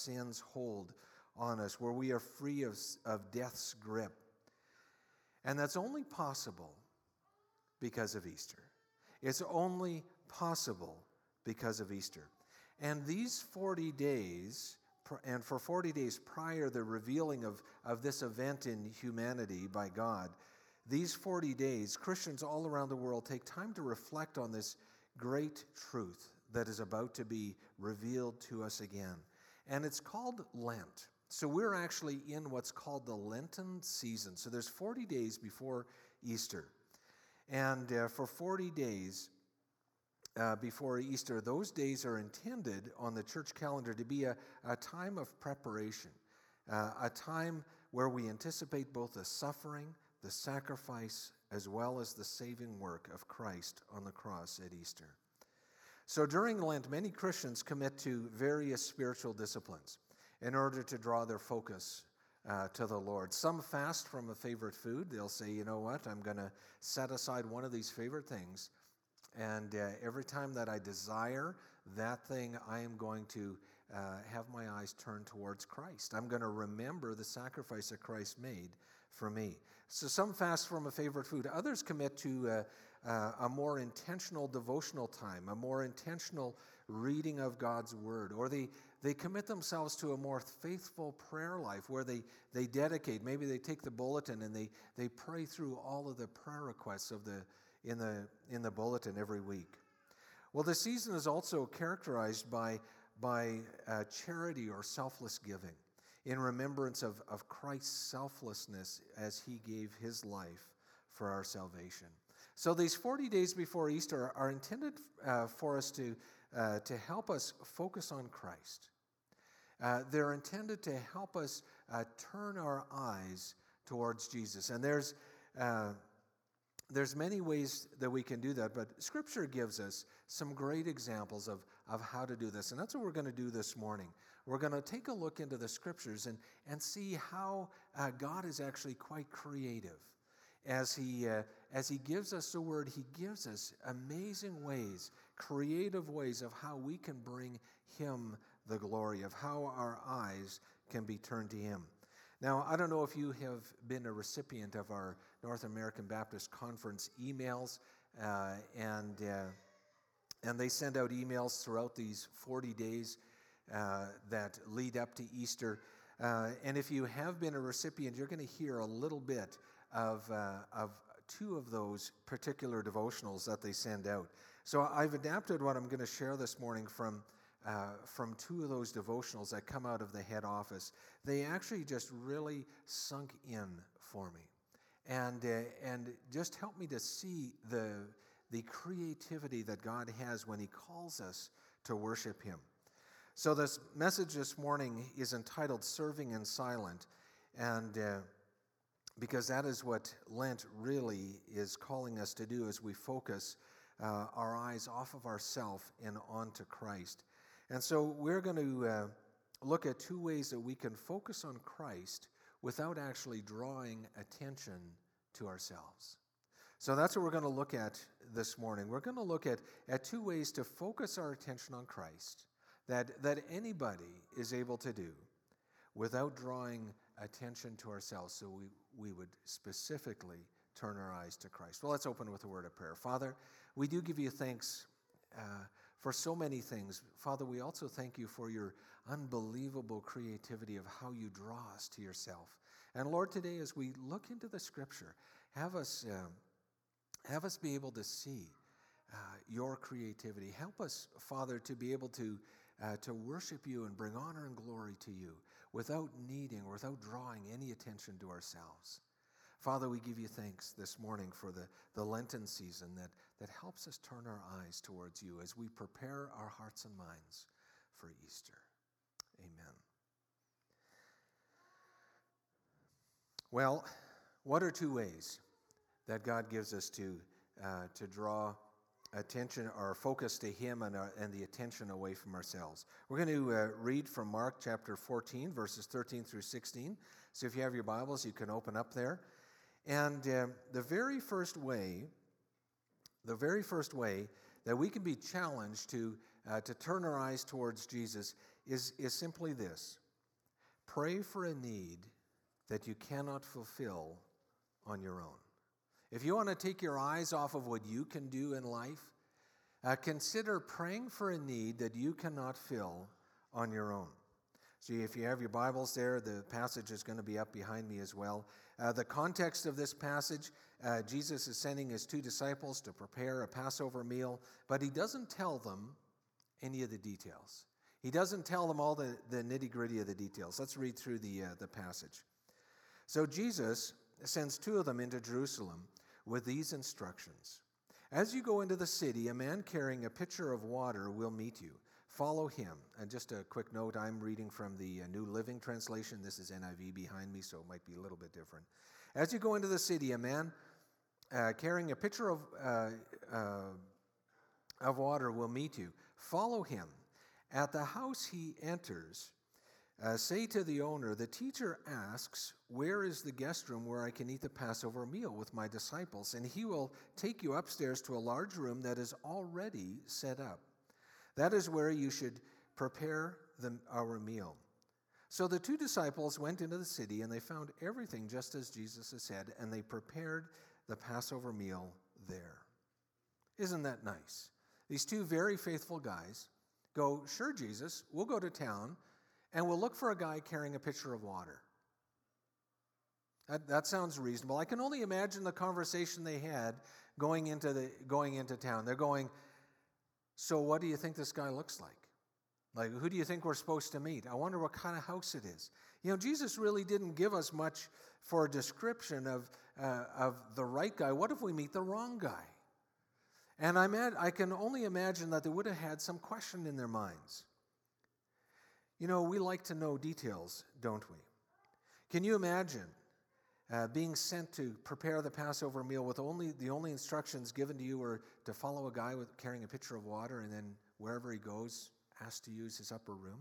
sin's hold on us, where we are free of death's grip. And that's only possible because of Easter. It's only possible because of Easter. And these 40 days, and for 40 days prior the revealing of this event in humanity by God, these 40 days, Christians all around the world take time to reflect on this great truth that is about to be revealed to us again. And it's called Lent. So we're actually in what's called the Lenten season. So there's 40 days before Easter. And for 40 days before Easter, those days are intended on the church calendar to be a time of preparation, a time where we anticipate both the suffering, the sacrifice, as well as the saving work of Christ on the cross at Easter. So during Lent, many Christians commit to various spiritual disciplines in order to draw their focus to the Lord. Some fast from a favorite food. They'll say, you know what, I'm going to set aside one of these favorite things, and every time that I desire that thing, I am going to have my eyes turned towards Christ. I'm going to remember the sacrifice that Christ made for me. So some fast from a favorite food. Others commit to a more intentional devotional time, a more intentional reading of God's Word. Or they commit themselves to a more faithful prayer life where they dedicate. Maybe they take the bulletin and they pray through all of the prayer requests in the bulletin every week. Well, the season is also characterized by charity or selfless giving in remembrance of Christ's selflessness as he gave his life for our salvation. So these 40 days before Easter are intended for us to help us focus on Christ. They're intended to help us turn our eyes towards Jesus. And there's many ways that we can do that, but Scripture gives us some great examples of how to do this. And that's what we're going to do this morning. We're going to take a look into the Scriptures and see how God is actually quite creative. As he gives us the Word, he gives us amazing ways, creative ways of how we can bring him the glory, of how our eyes can be turned to him. Now, I don't know if you have been a recipient of our North American Baptist Conference emails, and they send out emails throughout these 40 days that lead up to Easter. And if you have been a recipient, you're going to hear a little bit of two of those particular devotionals that they send out. So I've adapted what I'm going to share this morning from two of those devotionals that come out of the head office. They actually just really sunk in for me, and just helped me to see the creativity that God has when he calls us to worship him. So this message this morning is entitled Serving in Silent, and because that is what Lent really is calling us to do as we focus our eyes off of ourselves and onto Christ. And so we're going to look at two ways that we can focus on Christ without actually drawing attention to ourselves. So that's what we're going to look at this morning. We're going to look at two ways to focus our attention on Christ that anybody is able to do without drawing attention to ourselves, so we would specifically turn our eyes to Christ. Well, let's open with a word of prayer. Father, we do give you thanks for so many things. Father, we also thank you for your unbelievable creativity of how you draw us to yourself. And Lord, today as we look into the Scripture, have us be able to see your creativity. Help us, Father, to be able to worship you and bring honor and glory to you without drawing any attention to ourselves. Father, we give you thanks this morning for the Lenten season that helps us turn our eyes towards you as we prepare our hearts and minds for Easter. Amen. Well, what are two ways that God gives us to draw attention or focus to him and the attention away from ourselves? We're going to read from Mark chapter 14, verses 13 through 16. So if you have your Bibles, you can open up there. And the very first way that we can be challenged to turn our eyes towards Jesus is simply this: pray for a need that you cannot fulfill on your own. If you want to take your eyes off of what you can do in life, consider praying for a need that you cannot fill on your own. See, if you have your Bibles there, the passage is going to be up behind me as well. The context of this passage, Jesus is sending his 2 disciples to prepare a Passover meal, but he doesn't tell them any of the details. He doesn't tell them all the nitty-gritty of the details. Let's read through the passage. So Jesus sends 2 of them into Jerusalem with these instructions. As you go into the city, a man carrying a pitcher of water will meet you. Follow him. And just a quick note, I'm reading from the New Living Translation. This is NIV behind me, so it might be a little bit different. As you go into the city, a man carrying a pitcher of water will meet you. Follow him. At the house he enters, say to the owner, the teacher asks, where is the guest room where I can eat the Passover meal with my disciples? And he will take you upstairs to a large room that is already set up. That is where you should prepare our meal. So the 2 disciples went into the city, and they found everything just as Jesus had said, and they prepared the Passover meal there. Isn't that nice? These 2 very faithful guys go, sure, Jesus, we'll go to town, and we'll look for a guy carrying a pitcher of water. That sounds reasonable. I can only imagine the conversation they had going into town. They're going, so what do you think this guy looks like? Like, who do you think we're supposed to meet? I wonder what kind of house it is. You know, Jesus really didn't give us much for a description of the right guy. What if we meet the wrong guy? And I can only imagine that they would have had some question in their minds. You know, we like to know details, don't we? Can you imagine being sent to prepare the Passover meal with the only instructions given to you were to follow a guy carrying a pitcher of water, and then wherever he goes, asked to use his upper room?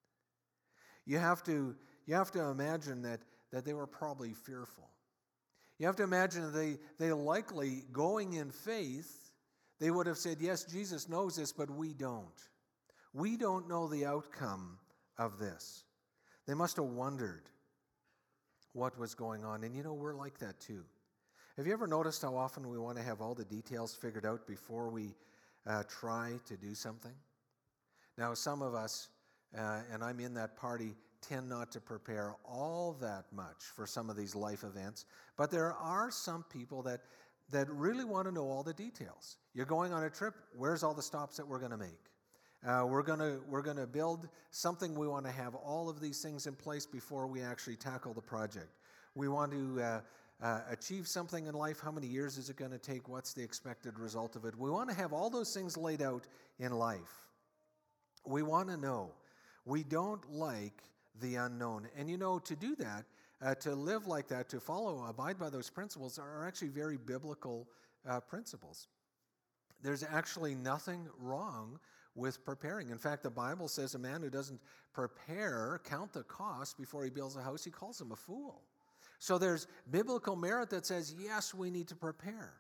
You have to imagine that they were probably fearful. You have to imagine that they likely, going in faith, they would have said, yes, Jesus knows this, but we don't. We don't know the outcome of this. They must have wondered what was going on. And you know, we're like that too. Have you ever noticed how often we want to have all the details figured out before we try to do something? Now, some of us, and I'm in that party, tend not to prepare all that much for some of these life events, but there are some people that really want to know all the details. You're going on a trip, where's all the stops that we're going to make? We're going to build something. We want to have all of these things in place before we actually tackle the project. We want to achieve something in life. How many years is it going to take? What's the expected result of it? We want to have all those things laid out in life. We want to know. We don't like the unknown. And you know, to do that, to live like that, to abide by those principles are actually very biblical principles. There's actually nothing wrong with preparing. In fact, the Bible says a man who doesn't count the cost before he builds a house, he calls him a fool. So there's biblical merit that says, yes, we need to prepare.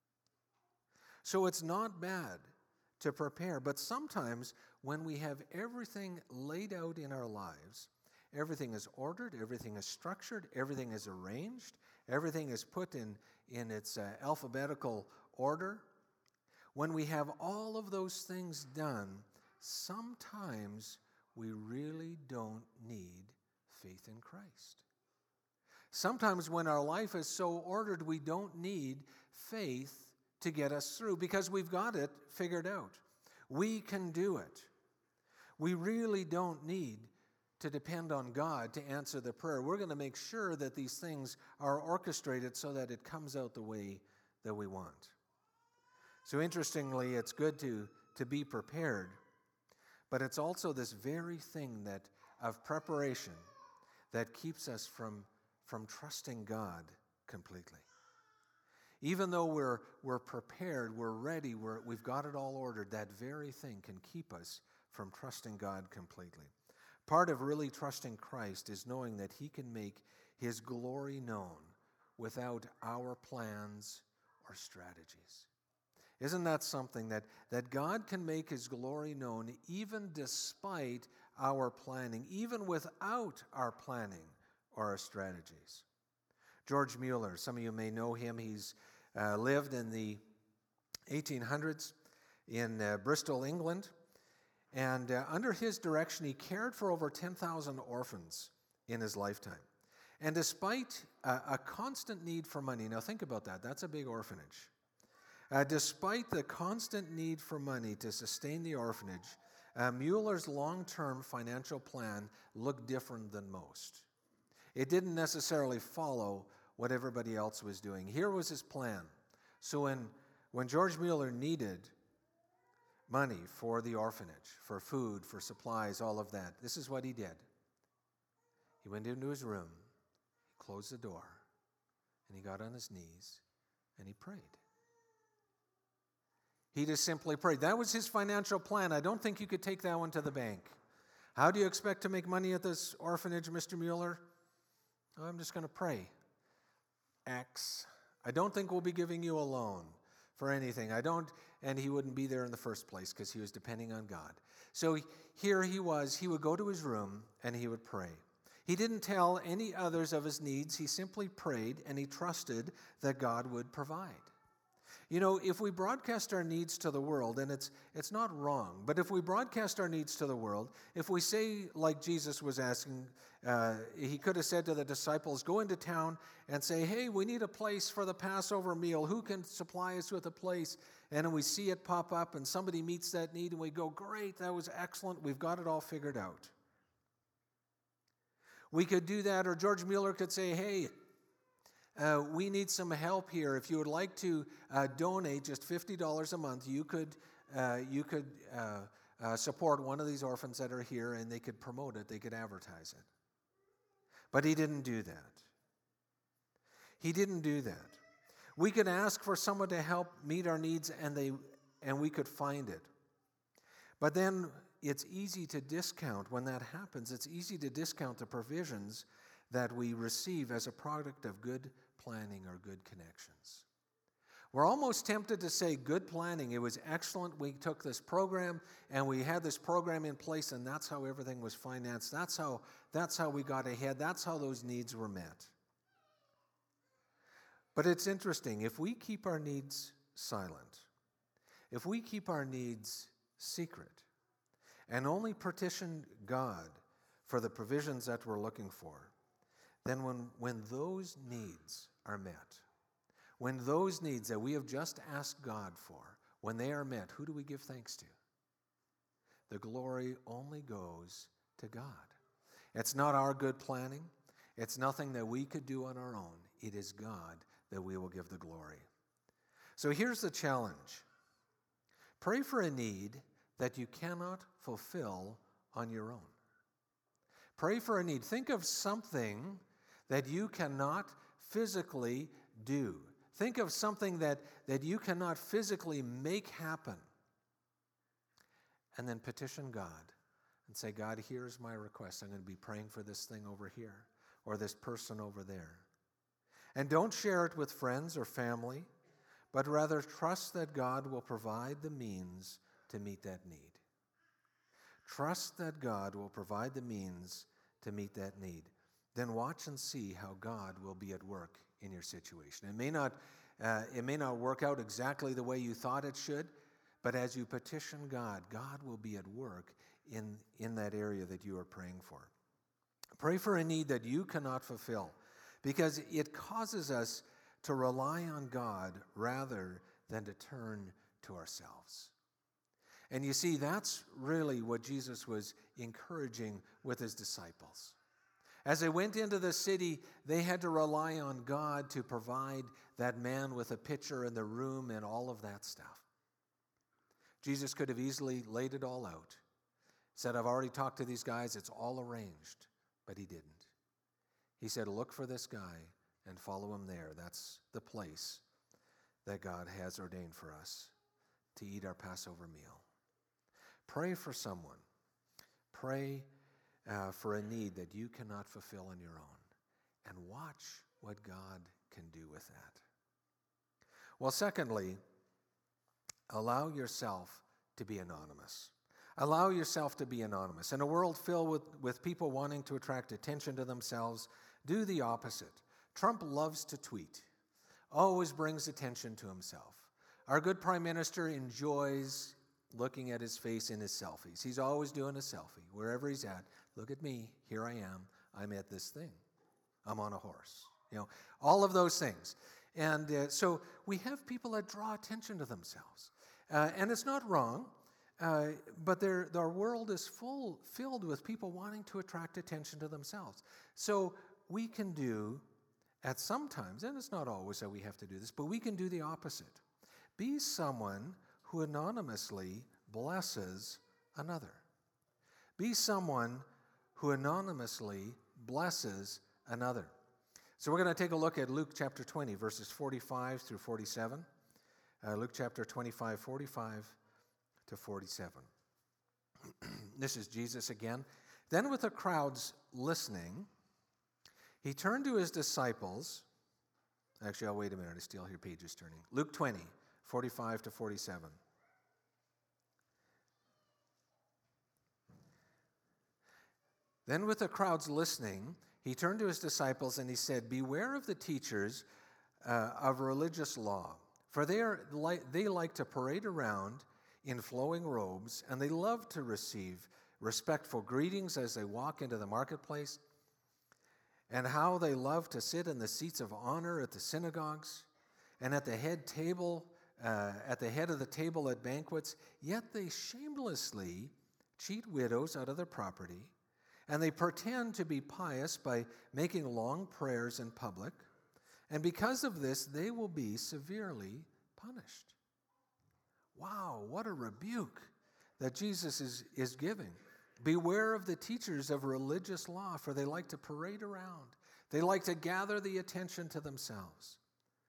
So it's not bad to prepare, but sometimes when we have everything laid out in our lives, everything is ordered, everything is structured, everything is arranged, everything is put in its alphabetical order. When we have all of those things done, sometimes we really don't need faith in Christ. Sometimes when our life is so ordered, we don't need faith to get us through because we've got it figured out. We can do it. We really don't need to depend on God to answer the prayer. We're going to make sure that these things are orchestrated so that it comes out the way that we want. So interestingly, it's good to be prepared, but it's also this very thing of preparation that keeps us from trusting God completely. Even though we're prepared, we're ready, we've got it all ordered, that very thing can keep us from trusting God completely. Part of really trusting Christ is knowing that He can make His glory known without our plans or strategies. Isn't that something that God can make His glory known even despite our planning, even without our planning or our strategies. George Mueller, some of you may know him. He's lived in the 1800s in Bristol, England. And under his direction, he cared for over 10,000 orphans in his lifetime. And despite a constant need for money, now think about that, that's a big orphanage. Despite the constant need for money to sustain the orphanage, Mueller's long-term financial plan looked different than most. It didn't necessarily follow what everybody else was doing. Here was his plan. So when George Mueller needed money for the orphanage, for food, for supplies, all of that, this is what he did. He went into his room, he closed the door, and he got on his knees, and he prayed. He just simply prayed. That was his financial plan. I don't think you could take that one to the bank. How do you expect to make money at this orphanage, Mr. Mueller? Oh, I'm just going to pray. X. I don't think we'll be giving you a loan for anything. And he wouldn't be there in the first place because he was depending on God. So here he was. He would go to his room and he would pray. He didn't tell any others of his needs. He simply prayed and he trusted that God would provide. You know, if we broadcast our needs to the world, and it's not wrong, but if we broadcast our needs to the world, if we say, like Jesus was asking, he could have said to the disciples, go into town and say, hey, we need a place for the Passover meal. Who can supply us with a place? And then we see it pop up and somebody meets that need and we go, great, that was excellent. We've got it all figured out. We could do that, or George Mueller could say, hey, we need some help here. If you would like to donate just $50 a month, you could support one of these orphans that are here, and they could promote it, they could advertise it. But he didn't do that. He didn't do that. We could ask for someone to help meet our needs, and we could find it. But then it's easy to discount when that happens. It's easy to discount the provisions that we receive as a product of good planning or good connections. We're almost tempted to say good planning. It was excellent. We took this program and we had this program in place, and that's how everything was financed. That's how we got ahead. That's how those needs were met. But it's interesting. If we keep our needs silent, if we keep our needs secret, and only petition God for the provisions that we're looking for, then when those needs are met, when those needs that we have just asked God for, when they are met, who do we give thanks to? The glory only goes to God. It's not our good planning. It's nothing that we could do on our own. It is God that we will give the glory. So here's the challenge. Pray for a need that you cannot fulfill on your own. Pray for a need. Think of something that you cannot physically do. Think of something that you cannot physically make happen. And then petition God and say, God, here's my request. I'm going to be praying for this thing over here or this person over there. And don't share it with friends or family, but rather trust that God will provide the means to meet that need. Trust that God will provide the means to meet that need. Then watch and see how God will be at work in your situation. It may not work out exactly the way you thought it should, but as you petition God, God will be at work in that area that you are praying for. Pray for a need that you cannot fulfill, because it causes us to rely on God rather than to turn to ourselves. And you see, that's really what Jesus was encouraging with his disciples. As they went into the city, they had to rely on God to provide that man with a pitcher in the room and all of that stuff. Jesus could have easily laid it all out. Said, I've already talked to these guys, it's all arranged. But he didn't. He said, look for this guy and follow him there. That's the place that God has ordained for us to eat our Passover meal. Pray for someone. Pray for a need that you cannot fulfill on your own. And watch what God can do with that. Well, secondly, allow yourself to be anonymous. Allow yourself to be anonymous. In a world filled with people wanting to attract attention to themselves, do the opposite. Trump loves to tweet, always brings attention to himself. Our good prime minister enjoys looking at his face in his selfies. He's always doing a selfie. Wherever he's at, look at me, here I am, I'm at this thing. I'm on a horse. All of those things. And so we have people that draw attention to themselves. And it's not wrong. But our world is filled with people wanting to attract attention to themselves. So we can do, at some times, and it's not always that we have to do this, but we can do the opposite. Be someone who anonymously blesses another. Be someone who anonymously blesses another. So we're going to take a look at Luke chapter 20, verses 45 through 47. Luke chapter 25, 45 to 47. This is Jesus again. Then with the crowds listening, he turned to his disciples. Actually, I'll wait a minute. I still hear pages turning. Luke 20, 45 to 47. Then with the crowds listening, he turned to his disciples and he said, "Beware of the teachers of religious law, for they like to parade around in flowing robes, and they love to receive respectful greetings as they walk into the marketplace, and how they love to sit in the seats of honor at the synagogues and at the head of the table at banquets. Yet they shamelessly cheat widows out of their property, and they pretend to be pious by making long prayers in public, and because of this they will be severely punished." Wow, what a rebuke that Jesus is giving. Beware of the teachers of religious law, for they like to parade around. They like to gather the attention to themselves.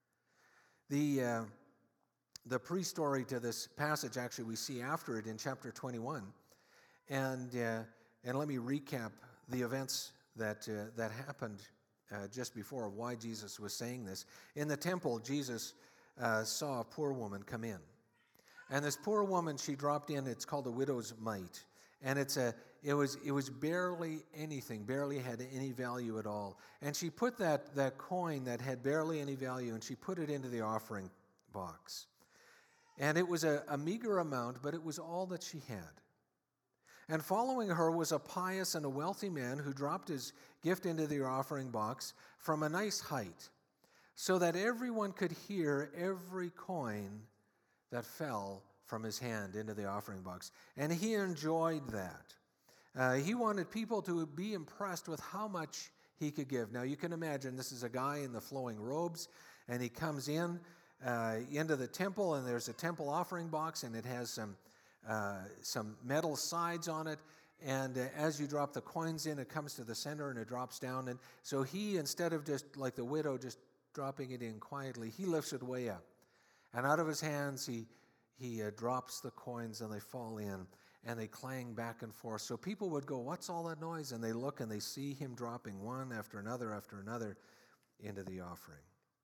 The pre-story to this passage, actually, we see after it in chapter 21. And let me recap the events that happened just before, why Jesus was saying this. In the temple, Jesus saw a poor woman come in. And this poor woman, she dropped in, it's called a widow's mite. And it was barely anything, barely had any value at all. And she put that coin that had barely any value, and she put it into the offering box. And it was a meager amount, but it was all that she had. And following her was a pious and a wealthy man who dropped his gift into the offering box from a nice height, so that everyone could hear every coin that fell from his hand into the offering box. And he enjoyed that. He wanted people to be impressed with how much he could give. Now you can imagine this is a guy in the flowing robes, and he comes in into the temple, and there's a temple offering box, and it has some metal sides on it. And as you drop the coins in, it comes to the center and it drops down. And so he, instead of just like the widow, just dropping it in quietly, he lifts it way up. And out of his hands, he drops the coins, and they fall in, and they clang back and forth. So people would go, "What's all that noise?" And they look, and they see him dropping one after another into the offering.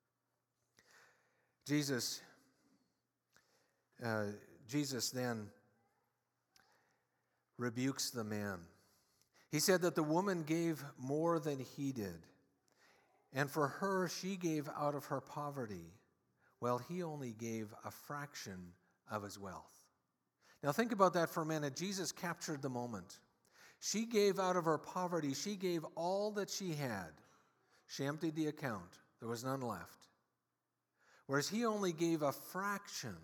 Jesus then rebukes the man. He said that the woman gave more than he did, and for her, she gave out of her poverty, while he only gave a fraction of his wealth. Now think about that for a minute. Jesus captured the moment. She gave out of her poverty. She gave all that she had. She emptied the account. There was none left. Whereas he only gave a fraction.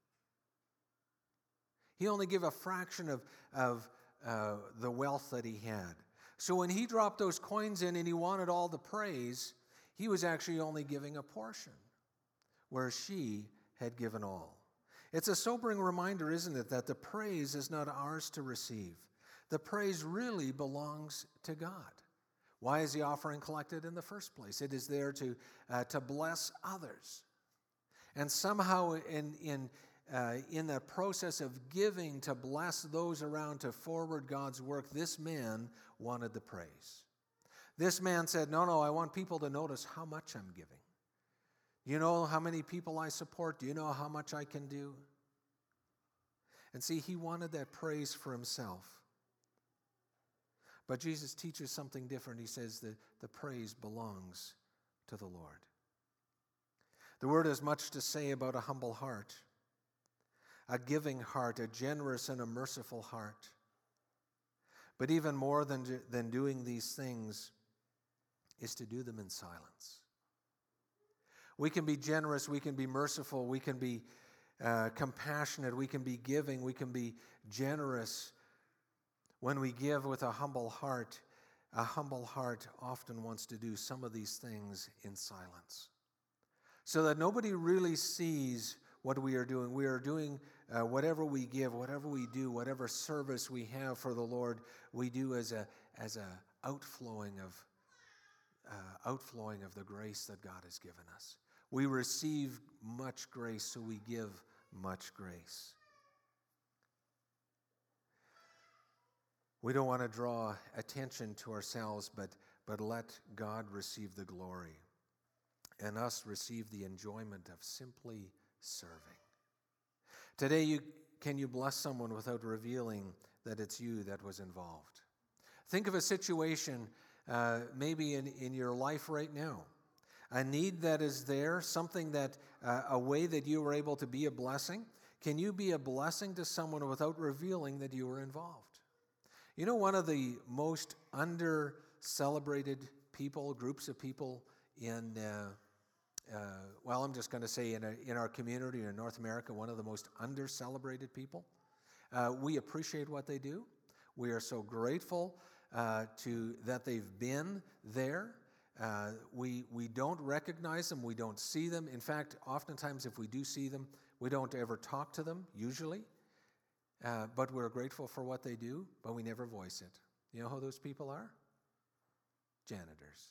He only gave a fraction of the wealth that he had. So when he dropped those coins in and he wanted all the praise, he was actually only giving a portion, where she had given all. It's a sobering reminder, isn't it, that the praise is not ours to receive. The praise really belongs to God. Why is the offering collected in the first place? It is there to bless others. And somehow in the process of giving to bless those around, to forward God's work, this man wanted the praise. This man said, no, I want people to notice how much I'm giving. You know how many people I support? Do you know how much I can do? And see, he wanted that praise for himself. But Jesus teaches something different. He says that the praise belongs to the Lord. The Word has much to say about a humble heart, a giving heart, a generous and a merciful heart. But even more than doing these things is to do them in silence. We can be generous, we can be merciful, we can be compassionate, we can be giving, we can be generous. When we give with a humble heart often wants to do some of these things in silence, so that nobody really sees what we are doing. We are doing whatever we give, whatever we do, whatever service we have for the Lord, we do as a outflowing of the grace that God has given us. We receive much grace, so we give much grace. We don't want to draw attention to ourselves, but let God receive the glory and us receive the enjoyment of simply serving. Today, can you bless someone without revealing that it's you that was involved? Think of a situation maybe in your life right now, a need that is there, something that, a way that you were able to be a blessing. Can you be a blessing to someone without revealing that you were involved? You know, one of the most under-celebrated people, groups of people in, I'm just going to say in our community in North America, one of the most under-celebrated people. We appreciate what they do. We are so grateful that they've been there. We don't recognize them. We don't see them. In fact, oftentimes if we do see them, we don't ever talk to them, usually. But we're grateful for what they do, but we never voice it. You know who those people are? Janitors.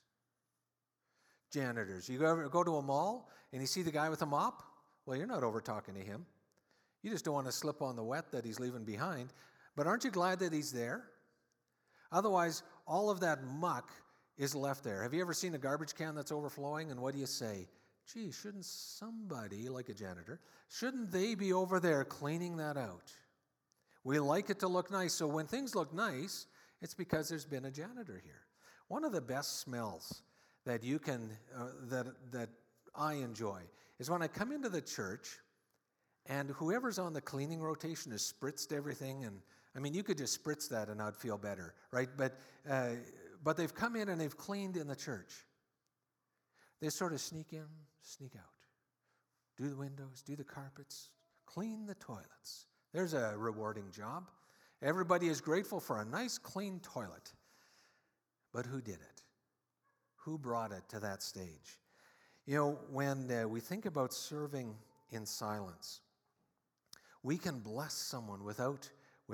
Janitors. You ever go to a mall and you see the guy with a mop? Well, you're not over talking to him. You just don't want to slip on the wet that he's leaving behind. But aren't you glad that he's there? Otherwise, all of that muck is left there. Have you ever seen a garbage can that's overflowing? And what do you say? Gee, shouldn't somebody, like a janitor, shouldn't they be over there cleaning that out? We like it to look nice. So when things look nice, it's because there's been a janitor here. One of the best smells that you can, that I enjoy is when I come into the church and whoever's on the cleaning rotation has spritzed everything. And I mean, you could just spritz that and I'd feel better, right? But they've come in and they've cleaned in the church. They sort of sneak in, sneak out. Do the windows, do the carpets, clean the toilets. There's a rewarding job. Everybody is grateful for a nice, clean toilet. But who did it? Who brought it to that stage? You know, when we think about serving in silence, we can bless someone without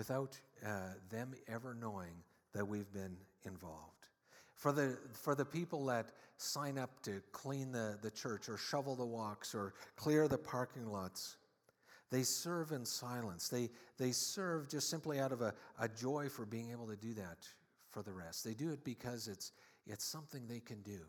them ever knowing that we've been involved. For the people that sign up to clean the church or shovel the walks or clear the parking lots, they serve in silence. They serve just simply out of a joy for being able to do that for the rest. They do it because it's something they can do.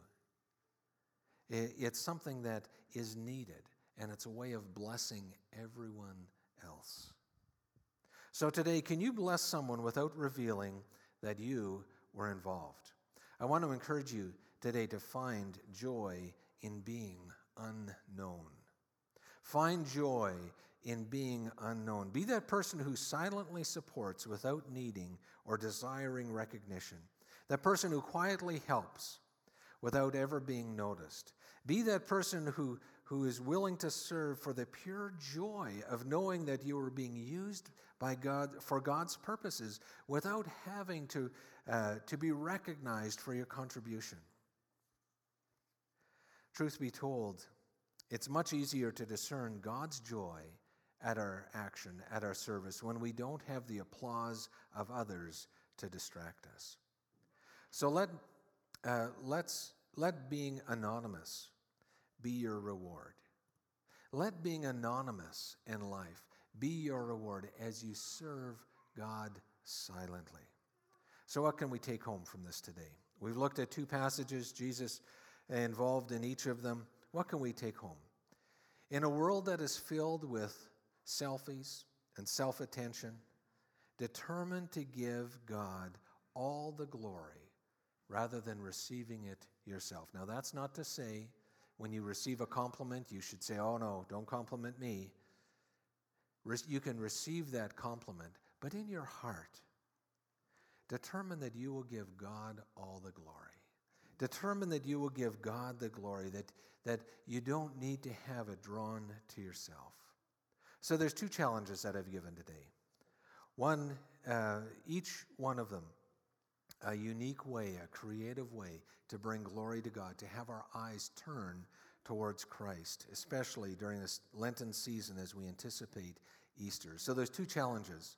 It's something that is needed, and it's a way of blessing everyone else. So today, can you bless someone without revealing that you were involved? I want to encourage you today to find joy in being unknown. Find joy in being unknown. Be that person who silently supports without needing or desiring recognition. That person who quietly helps without ever being noticed. Be that person who is willing to serve for the pure joy of knowing that you are being used by God for God's purposes without having to be recognized for your contribution. Truth be told, it's much easier to discern God's joy at our action, at our service, when we don't have the applause of others to distract us. So let being anonymous be your reward. Let being anonymous in life be your reward as you serve God silently. So what can we take home from this today? We've looked at two passages, Jesus involved in each of them. What can we take home? In a world that is filled with selfies, and self-attention, determined to give God all the glory rather than receiving it yourself. Now, that's not to say when you receive a compliment, you should say, "Oh no, don't compliment me." You can receive that compliment, but in your heart, determine that you will give God all the glory. Determine that you will give God the glory, that you don't need to have it drawn to yourself. So there's two challenges that I've given today. One, each one of them, a unique way, a creative way to bring glory to God, to have our eyes turn towards Christ, especially during this Lenten season as we anticipate Easter. So there's two challenges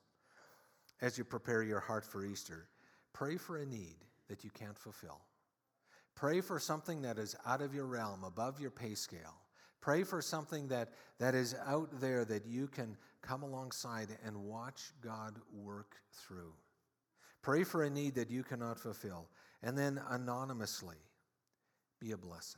as you prepare your heart for Easter. Pray for a need that you can't fulfill. Pray for something that is out of your realm, above your pay scale. Pray for something that is out there that you can come alongside and watch God work through. Pray for a need that you cannot fulfill. And then anonymously, be a blessing.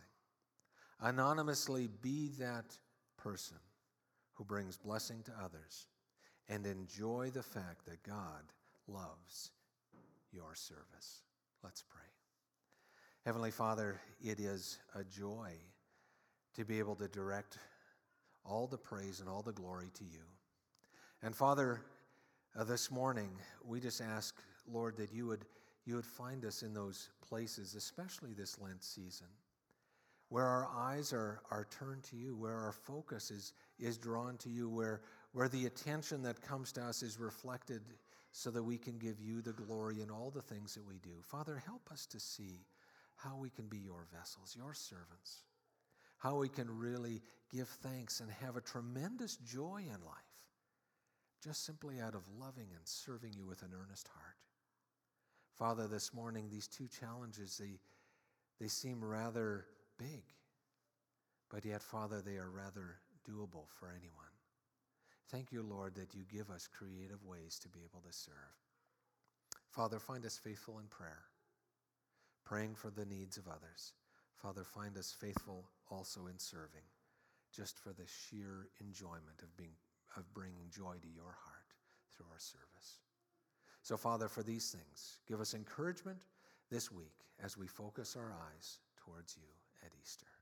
Anonymously be that person who brings blessing to others and enjoy the fact that God loves your service. Let's pray. Heavenly Father, it is a joy to be able to direct all the praise and all the glory to you. And Father, this morning, we just ask, Lord, that you would find us in those places, especially this Lent season, where our eyes are turned to you, where our focus is drawn to you, where the attention that comes to us is reflected so that we can give you the glory in all the things that we do. Father, help us to see how we can be your vessels, your servants, how we can really give thanks and have a tremendous joy in life, just simply out of loving and serving you with an earnest heart. Father, this morning, these two challenges, they seem rather big, but yet, Father, they are rather doable for anyone. Thank you, Lord, that you give us creative ways to be able to serve. Father, find us faithful in prayer, praying for the needs of others. Father, find us faithful also in serving, just for the sheer enjoyment of bringing joy to your heart through our service. So, Father, for these things, give us encouragement this week as we focus our eyes towards you at Easter.